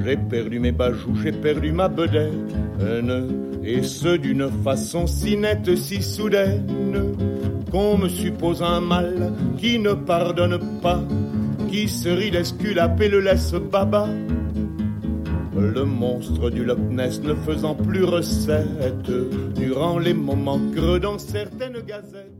J'ai perdu mes bajoux, j'ai perdu ma bedaine, et ce d'une façon si nette, si soudaine, qu'on me suppose un mal qui ne pardonne pas, qui se rit d'Esculape et le laisse baba. Le monstre du Loch Ness ne faisant plus recette, durant les moments creux dans certaines gazettes.